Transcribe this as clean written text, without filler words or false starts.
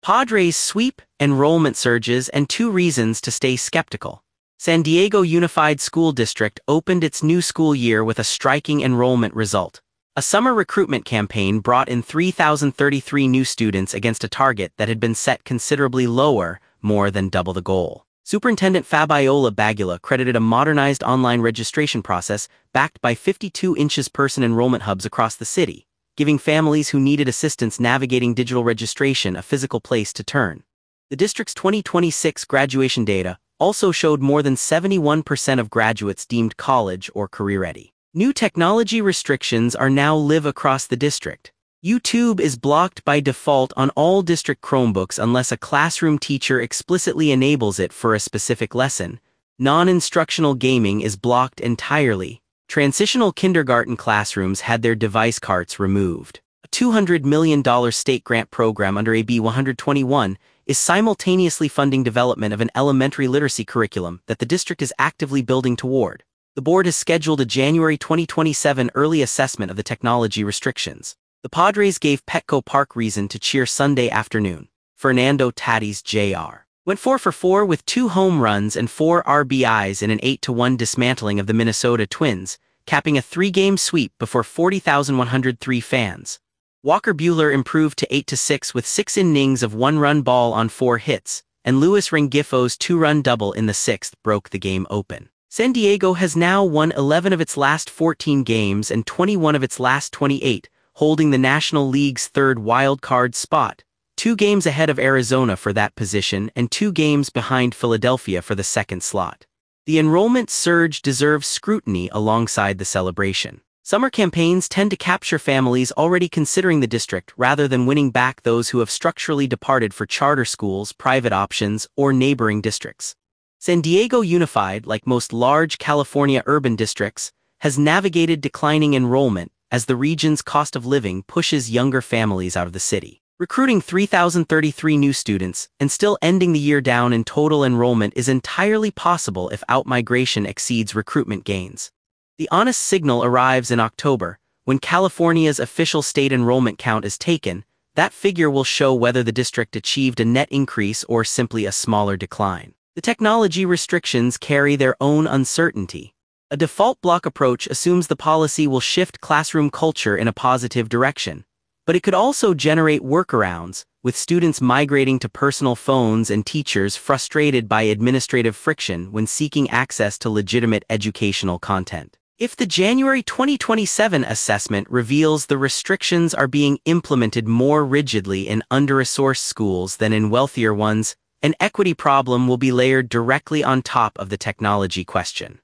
Padres sweep, enrollment surges, and 2 reasons to stay skeptical. San Diego Unified School District opened its new school year with a striking enrollment result. A summer recruitment campaign brought in 3,033 new students against a target that had been set considerably lower, more than double the goal. Superintendent Fabiola Bagula credited a modernized online registration process backed by 52 person enrollment hubs across the city, giving families who needed assistance navigating digital registration a physical place to turn. The district's 2026 graduation data also showed more than 71% of graduates deemed college or career-ready. New technology restrictions are now live across the district. YouTube is blocked by default on all district Chromebooks unless a classroom teacher explicitly enables it for a specific lesson. Non-instructional gaming is blocked entirely. Transitional kindergarten classrooms had their device carts removed. A $200 million state grant program under AB 121 is simultaneously funding development of an elementary literacy curriculum that the district is actively building toward. The board has scheduled a January 2027 early assessment of the technology restrictions. The Padres gave Petco Park reason to cheer Sunday afternoon. Fernando Tatis Jr. went 4 for 4 with 2 home runs and 4 RBIs in an 8-1 dismantling of the Minnesota Twins, capping a 3-game sweep before 40,103 fans. Walker Buehler improved to 8-6 with 6 innings of 1-run ball on 4 hits, and Luis Rengifo's 2-run double in the 6th broke the game open. San Diego has now won 11 of its last 14 games and 21 of its last 28, holding the National League's 3rd wild card spot, 2 games ahead of Arizona for that position and 2 games behind Philadelphia for the 2nd slot. The enrollment surge deserves scrutiny alongside the celebration. Summer campaigns tend to capture families already considering the district rather than winning back those who have structurally departed for charter schools, private options, or neighboring districts. San Diego Unified, like most large California urban districts, has navigated declining enrollment as the region's cost of living pushes younger families out of the city. Recruiting 3,033 new students and still ending the year down in total enrollment is entirely possible if outmigration exceeds recruitment gains. The honest signal arrives in October, when California's official state enrollment count is taken. That figure will show whether the district achieved a net increase or simply a smaller decline. The technology restrictions carry their own uncertainty. A default block approach assumes the policy will shift classroom culture in a positive direction, but it could also generate workarounds, with students migrating to personal phones and teachers frustrated by administrative friction when seeking access to legitimate educational content. If the January 2027 assessment reveals the restrictions are being implemented more rigidly in under-resourced schools than in wealthier ones, an equity problem will be layered directly on top of the technology question.